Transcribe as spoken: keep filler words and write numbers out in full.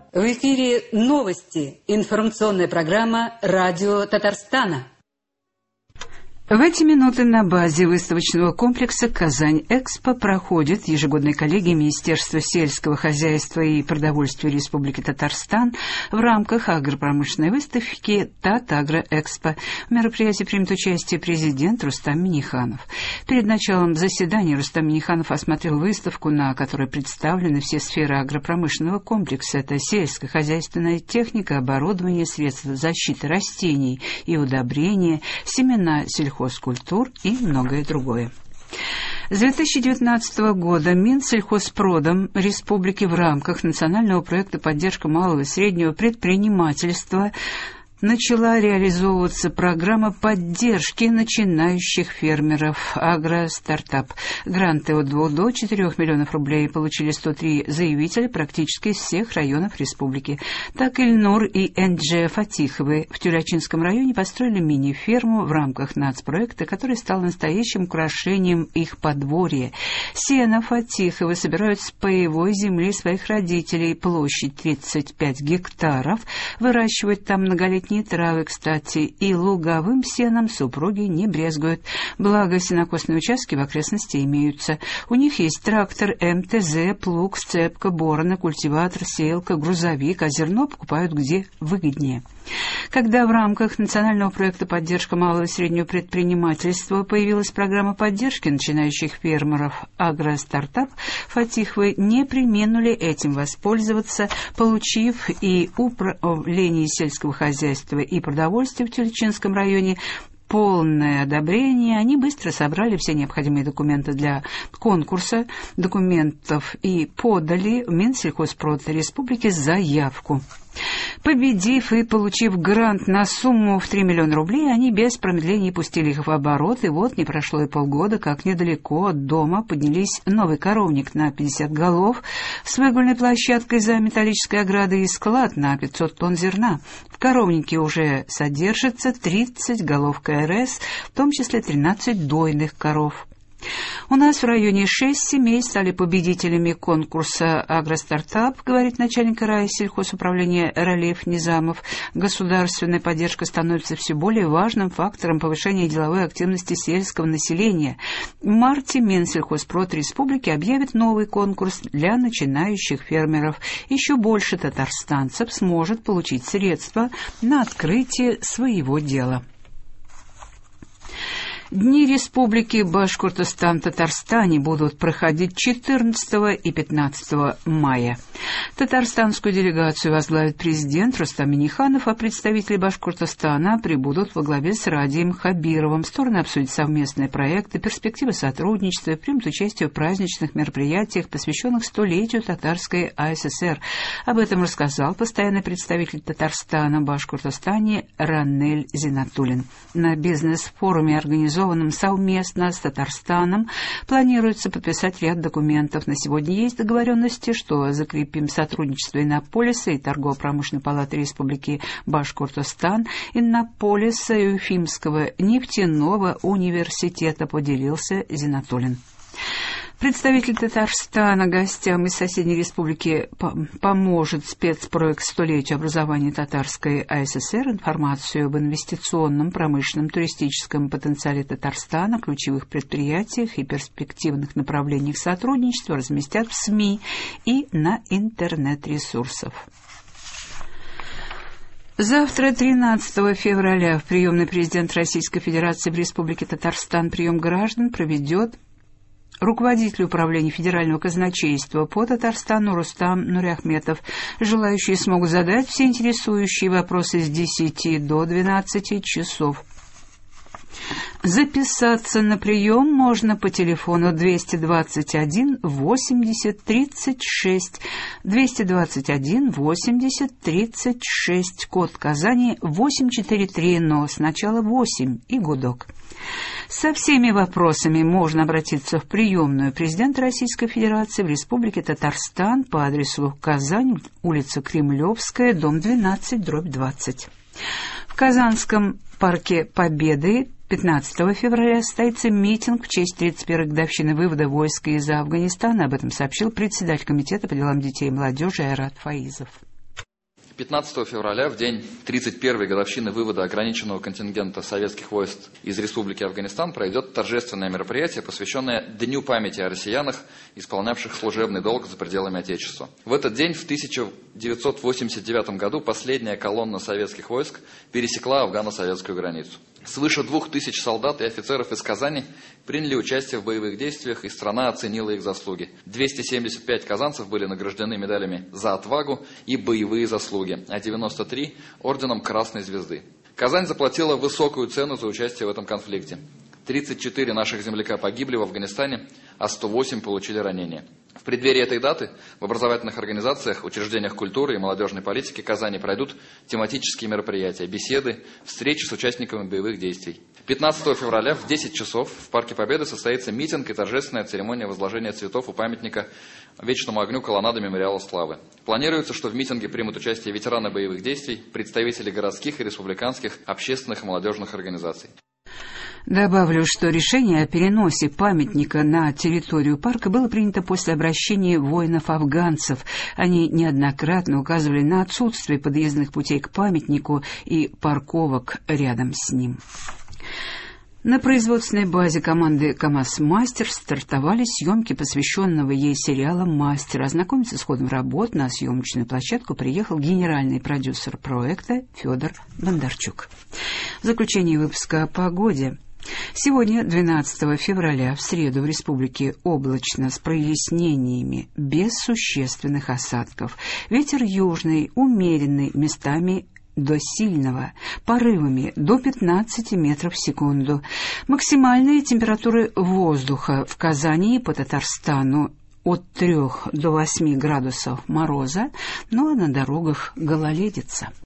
В эфире новости. Информационная программа «Радио Татарстана». В эти минуты на базе выставочного комплекса «Казань-Экспо» проходит ежегодная коллегия Министерства сельского хозяйства и продовольствия Республики Татарстан в рамках агропромышленной выставки «Татагро-Экспо». В мероприятии примет участие президент Рустам Минниханов. Перед началом заседания Рустам Минниханов осмотрел выставку, на которой представлены все сферы агропромышленного комплекса. Это сельскохозяйственная техника, оборудование, средства защиты растений и удобрения, семена сельхозкультур, хозкультур и многое другое. С две тысячи девятнадцатого года Минсельхозпродом Республики в рамках национального проекта «Поддержка малого и среднего предпринимательства» начала реализовываться программа поддержки начинающих фермеров «Агростартап». Гранты от двух до четырёх миллионов рублей получили сто три заявителя практически из всех районов республики. Так Ильнур и Эндже Фатиховы в Тюлячинском районе построили мини-ферму в рамках нацпроекта, который стал настоящим украшением их подворья. Сено Фатиховы собирают с паевой земли своих родителей, площадь тридцать пять гектаров, выращивают там многолетние травы, кстати, и луговым сеном супруги не брезгуют. Благо, сенокосные участки в окрестности имеются. У них есть трактор, эм тэ зэ, плуг, сцепка, борона, культиватор, сеялка, грузовик, а зерно покупают где выгоднее. Когда в рамках национального проекта «Поддержка малого и среднего предпринимательства» появилась программа поддержки начинающих фермеров «Агростартап», Фатиховы не преминули этим воспользоваться, получив и управление сельского хозяйства и продовольствия в Тюльчинском районе полное одобрение. Они быстро собрали все необходимые документы для конкурса документов и подали в Минсельхозпрод Республики заявку. Победив и получив грант на сумму в три миллиона рублей, они без промедления пустили их в оборот, и вот не прошло и полгода, как недалеко от дома поднялись новый коровник на пятьдесят голов с выгульной площадкой за металлической оградой и склад на пятьсот тонн зерна. В коровнике уже содержится тридцать голов ка эр эс, в том числе тринадцать дойных коров. У нас в районе шесть семей стали победителями конкурса «Агростартап», говорит начальник райсельхозуправления Ралиф Низамов. Государственная поддержка становится все более важным фактором повышения деловой активности сельского населения. В марте Минсельхозпрод Республики объявит новый конкурс для начинающих фермеров. Еще больше татарстанцев сможет получить средства на открытие своего дела. Дни Республики Башкортостан в Татарстане будут проходить четырнадцатого и пятнадцатого мая. Татарстанскую делегацию возглавит президент Рустам Минниханов, а представители Башкортостана прибудут во главе с Радием Хабировым. Стороны обсудят совместные проекты, перспективы сотрудничества, примут участие в праздничных мероприятиях, посвященных столетию татарской а эс эс эр. Об этом рассказал постоянный представитель Татарстана в Башкортостане Ранель Зинатуллин. На бизнес-форуме, организованном совместно с Татарстаном, планируется подписать ряд документов. На сегодня есть договоренности, что закрепим сотрудничество Иннополиса и Торгово-промышленной палаты Республики Башкортостан, Иннополиса и Уфимского нефтяного университета, поделился Зинатуллин. Представитель Татарстана гостям из соседней республики поможет спецпроект «Столетие образования татарской а эс эс эр». Информацию об инвестиционном, промышленном, туристическом потенциале Татарстана, ключевых предприятиях и перспективных направлениях сотрудничества разместят в СМИ и на интернет-ресурсах. Завтра, тринадцатого февраля, в приемной президент Российской Федерации в Республике Татарстан прием граждан проведет руководитель управления Федерального казначейства по Татарстану Рустам Нуриахметов. Желающие смогут задать все интересующие вопросы с десяти до двенадцати часов. Записаться на прием можно по телефону двести двадцать один восемьдесят тридцать шесть, двести двадцать один восемьдесят тридцать шесть, код Казани восемь четыре три, но сначала восемь и гудок. Со всеми вопросами можно обратиться в приемную президента Российской Федерации в Республике Татарстан по адресу Казань, улица Кремлевская, дом двенадцать, дробь двадцать. В Казанском парке Победы пятнадцатого февраля состоится митинг в честь тридцать первой годовщины вывода войск из Афганистана. Об этом сообщил председатель Комитета по делам детей и молодежи Айрат Фаизов. пятнадцатого февраля, в день тридцать первой годовщины вывода ограниченного контингента советских войск из Республики Афганистан, пройдет торжественное мероприятие, посвященное Дню памяти о россиянах, исполнявших служебный долг за пределами Отечества. В этот день, в тысяча девятьсот восемьдесят девятом году, последняя колонна советских войск пересекла афгано-советскую границу. Свыше двух тысяч солдат и офицеров из Казани приняли участие в боевых действиях, и страна оценила их заслуги. двести семьдесят пять казанцев были награждены медалями за отвагу и боевые заслуги, а девяносто три – орденом Красной Звезды. Казань заплатила высокую цену за участие в этом конфликте. тридцать четыре наших земляка погибли в Афганистане, а сто восемь получили ранения. В преддверии этой даты в образовательных организациях, учреждениях культуры и молодежной политики Казани пройдут тематические мероприятия, беседы, встречи с участниками боевых действий. пятнадцатого февраля в десять часов в Парке Победы состоится митинг и торжественная церемония возложения цветов у памятника Вечному огню колоннады Мемориала Славы. Планируется, что в митинге примут участие ветераны боевых действий, представители городских и республиканских общественных и молодежных организаций. Добавлю, что решение о переносе памятника на территорию парка было принято после обращения воинов-афганцев. Они неоднократно указывали на отсутствие подъездных путей к памятнику и парковок рядом с ним. На производственной базе команды «КамАЗ-Мастер» стартовали съемки посвященного ей сериала «Мастер». Ознакомиться с ходом работ на съемочную площадку приехал генеральный продюсер проекта Федор Бондарчук. В заключение выпуска о погоде. Сегодня, двенадцатого февраля, в среду в республике облачно с прояснениями, без существенных осадков. Ветер южный, умеренный, местами до сильного, порывами до пятнадцати метров в секунду. Максимальные температуры воздуха в Казани и по Татарстану от трёх до восьми градусов мороза, но на дорогах гололедица.